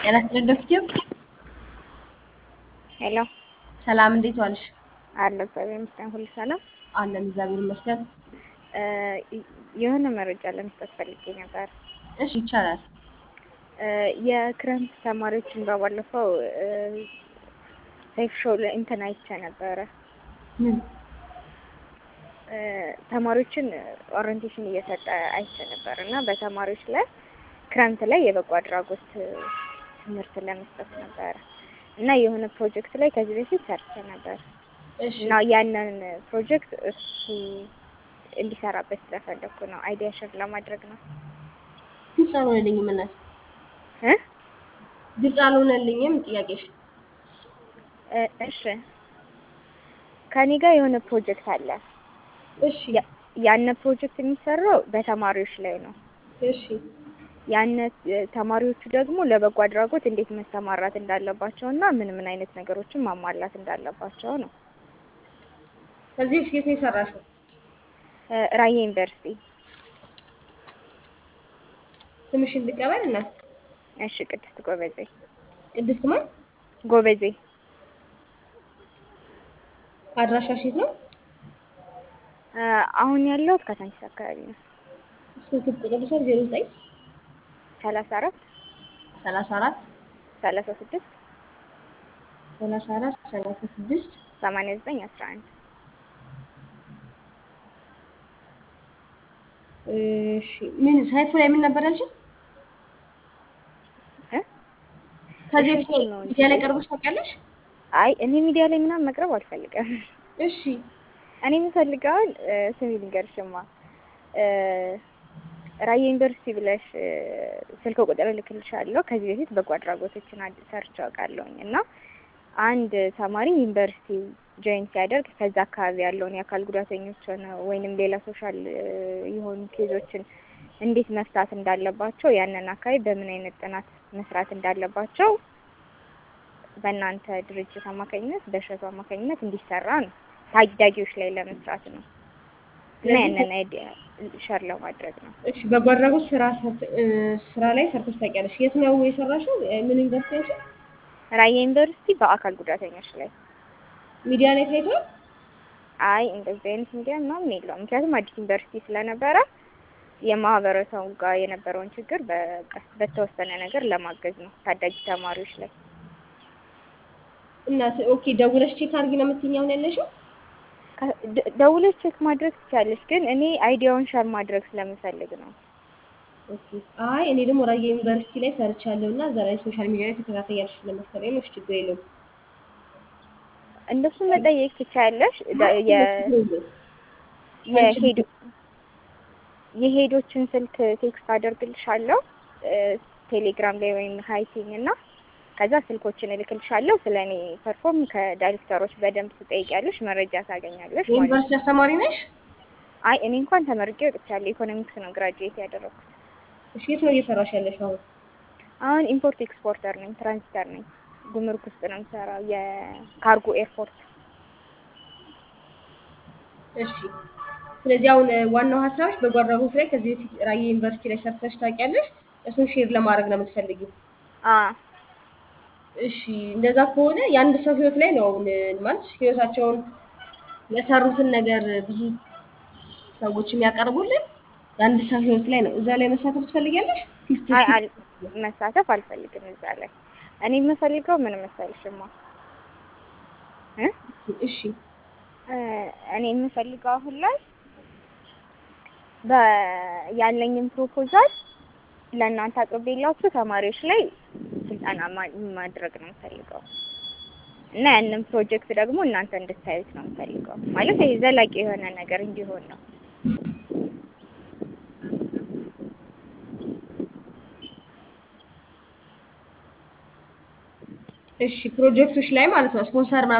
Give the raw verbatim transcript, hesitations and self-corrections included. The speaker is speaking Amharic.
ጤና ይስጥልኝ ዶክተር ሄሎ ሰላም እንዴት ዋልሽ? አለ እግዚአብሔር ይመስገን ሁሉ ሰላም አለን እግዚአብሔር ይመስገን። እ የሆነ መረጃ ለመስጠት ፈልጌ ነበር። እሺ ይቻላል። እ የክረምት ተማሪዎችን በባለፈው እ ሴፍ ሾው ላይ እንትን አይቼ ነበረ። ምን እ ተማሪዎችን ኦሪንቴሽን እየሰጠ አይቼ ነበር እና በተማሪዎች ላይ ክረምት ላይ የበጎ አድራጎት ትምህርት ለመስጠት ነበረ እና የሆነ ፕሮጀክት ላይ ከዚህ በፊት ሰርቼ ነበር እሺ እና ያንን ፕሮጀክት እሱ እንዲሰራበት ስለፈለኩ ነው። አይዲያ ሼር ለማድረግ ነው። ግልጽ አልሆነልኝም እናት እ ግልጽ አልሆነልኝም ጥያቄሽ። እ እሺ ከኔ ጋር የሆነ ፕሮጀክት አለ። እሺ ያን ፕሮጀክት የሚሰራው በተማሪዎች ላይ ነው። እሺ ያን ተማሪዎቹ ደግሞ ለበጎ አድራጎት እንዴት መሰማራት እንዳለባቸው እና ምን ምን አይነት ነገሮችን ማሟላት እንዳለባቸው ነው። ከዚህ በፊት የት ነው የሰራሽው? እ ራያ ዩኒቨርሲቲ። ስምሽን ልቀበል እናት? እሺ ቅድስት ጎበዜ። ቅድስት ማን? ጎበዜ። አድራሻሽ የት ነው? እ አሁን ያለሁት ካሳንቺስ አካባቢ ነው። ስልክ ቁጥርሽ ዜሮ ዘጠኝ ሰላሳ አራት ሰላሳ አራት ሰላሳ ስድስት ሰላሳ አራት ሰላሳ ስድስት ሰማንያ ዘጠኝ አስራ አንድ እሺ ምን ሳይፉ ላይ ምን ነበር ያልሽኝ? እ ከዚህ እሺ በፊት ነው ሚዲያ ላይ ቀርበሽ ታውቂያለሽ? አይ እኔ ሚዲያ ላይ ምናምን መቅረብ አልፈልግም። እሺ እኔ የምፈልገው ስሚ ልንገርሽማ እ ራያ ዩኒቨርሲቲ ብለሽ ስልክ ቁጥር እልክልሻለሁ። ከዚህ በፊት በጎ አድራጎቶችን ሰርቼ አውቃለሁኝ እና አንድ ተማሪ ዩኒቨርሲቲ ጆይን ሲያደርግ ከዛ አካባቢ ያለውን የአካል ጉዳተኞችን ወይንም ሌላ ሶሻል የሆኑ ኬዞችን እንዴት መፍታት እንዳለባቸው ያንን አካባቢ በምን አይነት ጥናት መስራት እንዳለባቸው በእናንተ ድርጅት አማካኝነት በእሸቱ አማካኝነት እንዲሰራ ነው። ታዳጊዎች ላይ ለመስራት ነው እና ያንን አይዲያ ሸር ለማድረግ ነው። እሺ በጎ አድራጎት ስራ ስራ ላይ ሰርተሽ ታውቂያለሽ? የት ነው የሰራሽው? ምን ዩኒቨርሲቲ ያልሽኝ? ራያ ዩኒቨርሲቲ በአካል ጉዳተኞች ላይ። ሚዲያ ላይ ታይቷል? አይ እንደዚህ አይነት ሚዲያ ምናምን የለውም። ምክንያቱም አዲስ ዩኒቨርሲቲ ስለነበረ የማህበረሰቡ ጋር የነበረውን ችግር በተወሰነ ነገር ለማገዝ ነው ታዳጊ ተማሪዎች ላይ። እና ኦኬ ደውለሽ ቼክ አድርጊ ነው የምትይኝ አሁን ያለሽው? ደውለሽ ቼክ ማድረግ ትችያለሽ፣ ግን እኔ አይዲያውን ሸር ማድረግ ስለምፈልግ ነው። ኦኬ አይ እኔ ደግሞ ራያ ዩኒቨርሲቲ ላይ ሰርቻለሁ እና እዛ ላይ ሶሻል ሚዲያ ላይ ተከታተያለሽ ለመሰለኝ ነው። እሺ ችግር የለውም። እንደሱ መጠየቅ ትችያለሽ። የ የሄዱ የሄዶችን ስልክ ቴክስት አደርግልሻለሁ ቴሌግራም ላይ ወይም ሃይቲንግ እና ከዛ ስልኮችን እልክልሻለሁ። ስለኔ ፐርፎርም ከዳይሬክተሮች በደንብ ትጠይቂያለሽ፣ መረጃ ታገኛለሽ ማለት ነው። ዩኒቨርሲቲ አስተማሪ ነሽ? አይ እኔ እንኳን ተመርቄ ወጥቻለሁ። ኢኮኖሚክስ ነው ግራጁዌት ያደረኩት። እሺ የት ነው እየሰራሽ ያለሽ አሁን? አሁን ኢምፖርት ኤክስፖርተር ነኝ፣ ትራንዚተር ነኝ። ጉምሩክ ውስጥ ነው የምሰራው፣ የካርጎ ኤርፖርት። እሺ ስለዚህ አሁን ዋናው ሀሳብሽ በጎ አድራጎት ላይ ከዚህ በፊት ራያ ዩኒቨርሲቲ ላይ ሰርተሽ ታውቂያለሽ? እሱን ሼር ለማድረግ ነው የምትፈልጊው? አዎ እሺ እንደዛ ከሆነ የአንድ ሰው ህይወት ላይ ነው አሁን ማለት ህይወታቸውን የሰሩትን ነገር ብዙ ሰዎች የሚያቀርቡልን የአንድ ሰው ህይወት ላይ ነው። እዛ ላይ መሳተፍ ትፈልጊያለሽ? አይ አል መሳተፍ አልፈልግም እዛ ላይ። እኔ የምፈልገው ምን መሰልሽማ እ እሺ እኔ የምፈልገው አሁን ላይ በያለኝን ፕሮፖዛል ለእናንተ አቅርቤላችሁ ተማሪዎች ላይ ስልጠና ማድረግ ነው የምፈልገው እና ያንን ፕሮጀክት ደግሞ እናንተ እንድታዩት ነው የምፈልገው። ማለት ይሄ ዘላቂ የሆነ ነገር እንዲሆን ነው። እሺ ፕሮጀክቶች ላይ ማለት ነው ስፖንሰር